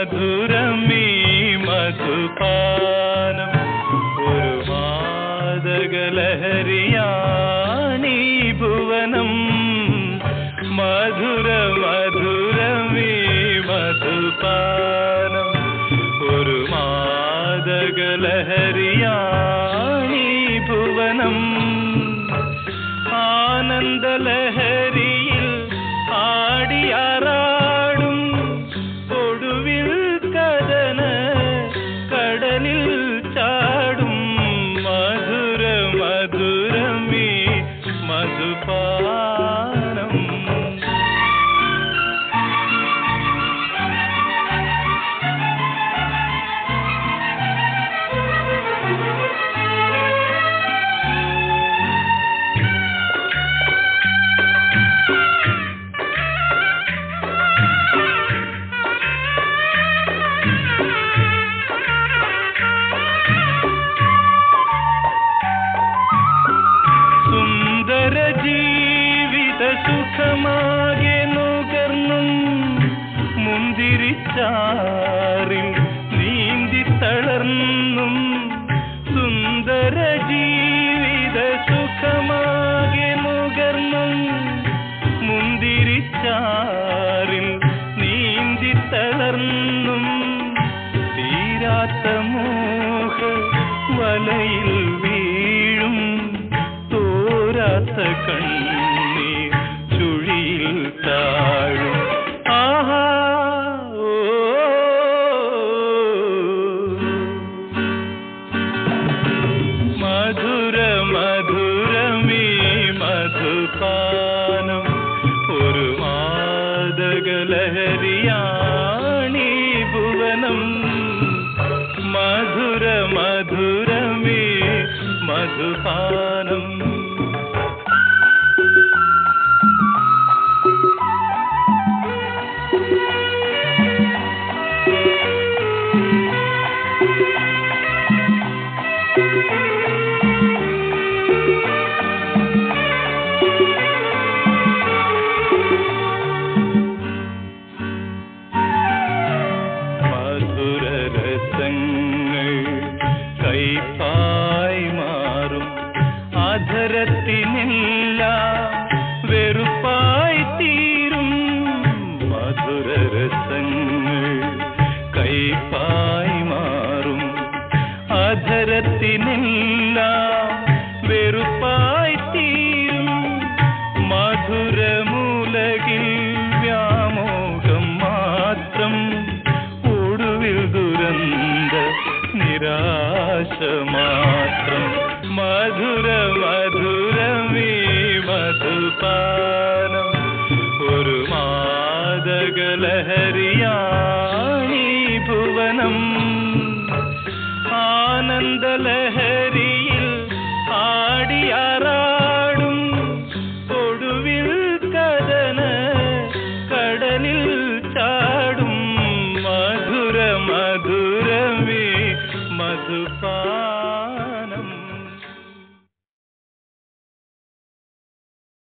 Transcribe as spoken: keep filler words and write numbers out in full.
മധുരമീ മധുപാനം ഒരു മാദകലഹരിയാണീ ഭുവനം മധുര മധുരമീ മധുപാനം ഒരു മാദകലഹരിയാണീ ഭുവനം ആനന്ദലഹരിയിൽ ആടിയാറാടും ഒടുവിൽ കദന കടലിൽ ചാടും മധുര മധുരമീ മധുപാനം ജീവിത സുഖമാകെ നുകർന്നും മുന്തിരിച്ചാറിൽ നീന്തി തളർന്നും സുന്ദര ജീവിത സുഖമാകെ നുകർന്നും മുന്തിരിച്ചാറിൽ നീന്തി തളർന്നും തീരാത്ത മോഹ വലയിൽ വീഴും തോരാത്ത കണ്ണീർ ചുഴിയിൽ താഴും ആഹാ മധുര മധുരമീ മധുപാനം ഒരു മാദകലഹരിയാണീ ഭുവനം മധുര മധുരമീ മധുപാനം മധുരരസങ്ങൾ കൈപ്പായി മാറും അധരത്തിനെല്ലാം വെറുപ്പായി തീരും മധുരരസങ്ങൾ കൈപ്പായി മാറും അധരത്തിനെല്ലാം വെറുപ്പായി തീരും മധുരമുലകിൽ വ്യാമോഹം മാത്രം ഒടുവിൽ ദുരന്ത നിരാശ മാത്രം മധുര മധുരമീ മധുപാനം ഒരു മാദകലഹരിയാണീ ഭുവനം ആനന്ദലഹരി